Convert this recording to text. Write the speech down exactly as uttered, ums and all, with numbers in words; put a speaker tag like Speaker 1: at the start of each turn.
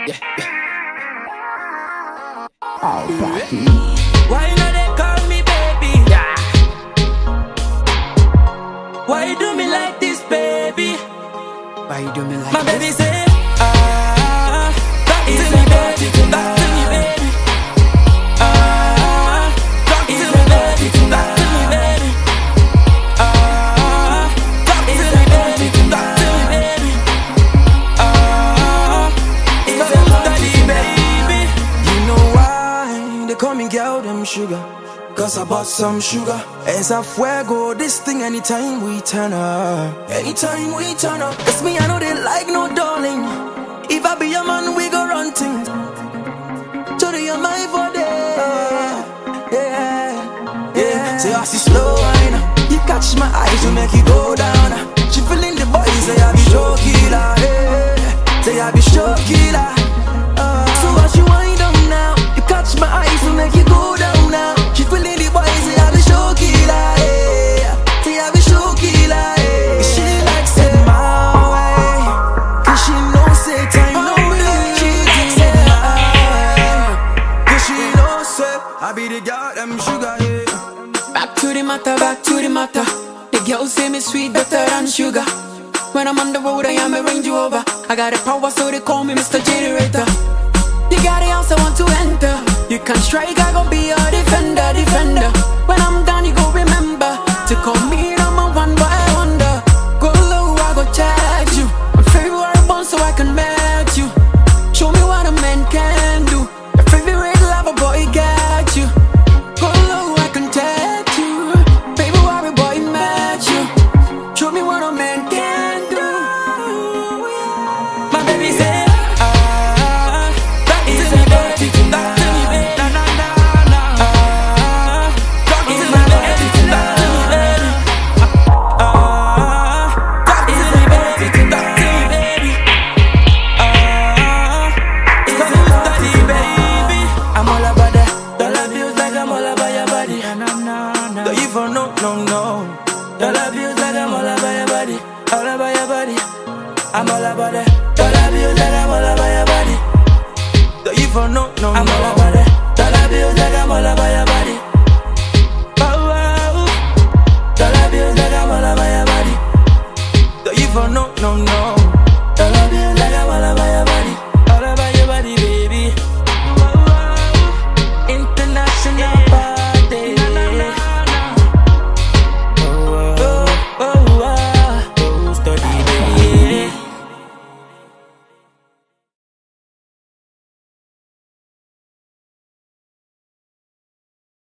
Speaker 1: yeah, yeah. Why not they call me baby? Yeah. Why you do me like this, baby?
Speaker 2: Why you do me like
Speaker 1: My
Speaker 2: this?
Speaker 1: baby say, ah, talk to me, baby, talk to me, baby. Ah, talk to me, baby, talk to me, baby. Ah, talk to me, baby, talk to me, baby. Ah, it's a study, baby. You know why they call me girl, them sugar? Cause I bought some sugar. It's a fuego, this thing anytime we turn up. Anytime we turn up. Cause me, I know they like no darling. If I be your man, we go run things. So they are my for day. Yeah, yeah. Say I see slow wine. You catch my eyes, you make it go down. She feeling the boys, say I be show killer. Yeah. Say I be show killer. Uh, so as you wind up now, you catch my eyes, you make it go down now. She feeling the boys, say I be show killer. Yeah. Say I be show killer. Yeah. She likes it my way, cause she knows say time no really. She likes it my way, cause she knows say I be the girl, them sugar, yeah. Back to the matter, back to the matter. The girls say me sweet, better than sugar. When I'm on the road, I am a Range Rover. I got the power, so they call me Mister Generator. You got the house, I want to enter. You can strike, I gon' be your defender, defender. When I'm done, you gon' remember.